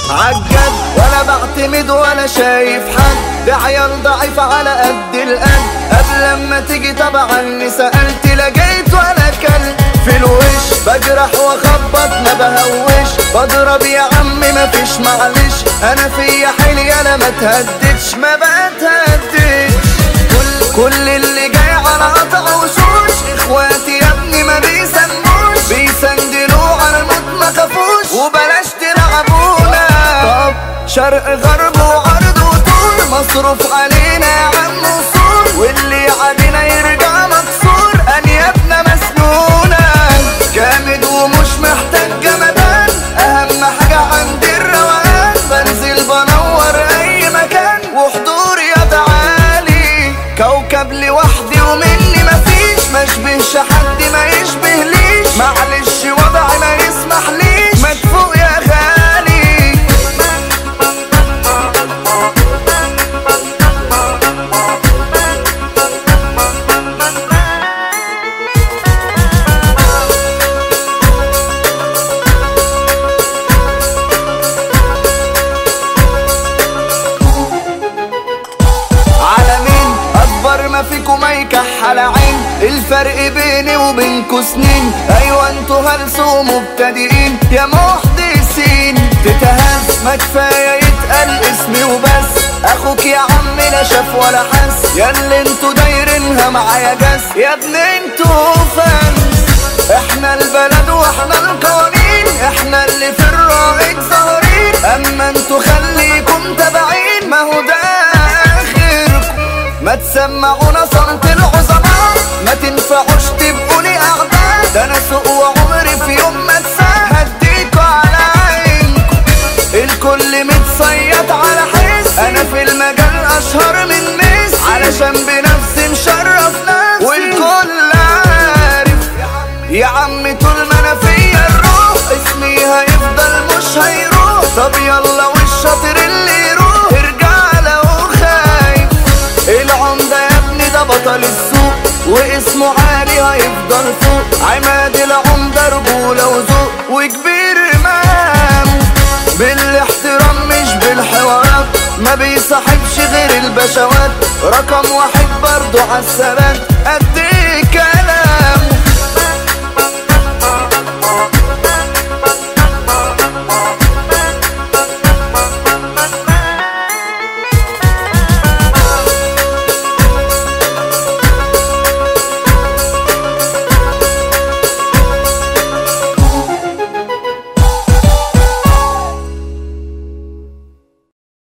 عالجد ولا بعتمد ولا شايف حد، ده عيال ضعيفة على قد القد. قبل لما تيجي طبعا سألت لقيت ولا كلب في الوش. بجرح واخبط ما بهوش، بضرب يا عم مفيش معلش. انا فيا حيل انا ما تهددش، ما بتهددش. كل اللي جاي على قطع وشوش، اخواتي يا ابني ما بيسموش، بيسندلوا على الموت ما خافوش. وبلاش تلعبونا طب شرق غرب وعرض وطول، مصروف علينا يا عم وصول، واللي علينا يرجع مكسور. انيابنا مسنونة جامد ومش محتاج جمدان، اهم حاجة عندي الروقان. بنزل بنور اي مكان وحضوري يا تعالي، كوكب لوحدي ومني مفيش، مشبهش حد ما يشبهليش. معلش وضعي ما يسمحليش، مدفوق يا غالي. عالمين اكبر ما فيكم ما يكحل عين، الفرق بيني وبينكوا سنين. ايوه انتوا هلسوا مبتدئين يا محدثين، تتهز ما كفايه يتقال اسمي وبس. اخوك يا عم لا شاف ولا حس، يا اللي انتوا دايرينها معايا جس. يا ابني انتوا فانس، احنا البلد واحنا القوانين، احنا اللي في الرائد ظاهرين. اما انتوا خليكم تابعين، ما هو ده اخركم. ما تسمعونا صمت العظماء، ما تنفعوش تبقوا لي اعداء. ده انا سوق وعمري في يوم ما اتساه، هديكوا على عينكم. الكل متصيد على حس، انا في المجال اشهر من ميس، علشان بنفسي مشرف ناس والكل عارف. يا عم طول ما انا فيا الروح، اسمي هيفضل مش هيروح. طب يلا والشاطر اللي يروح، ارجع لو خايف. العمدة يا ابني ده بطل السوق، واسمه عالي هيفضل فوق. عماد العمدة رجولة وذوق وكبير امام، بالاحترام مش بالحوارات، ما بيصاحبش غير البشوات. رقم واحد برضو عالثبات.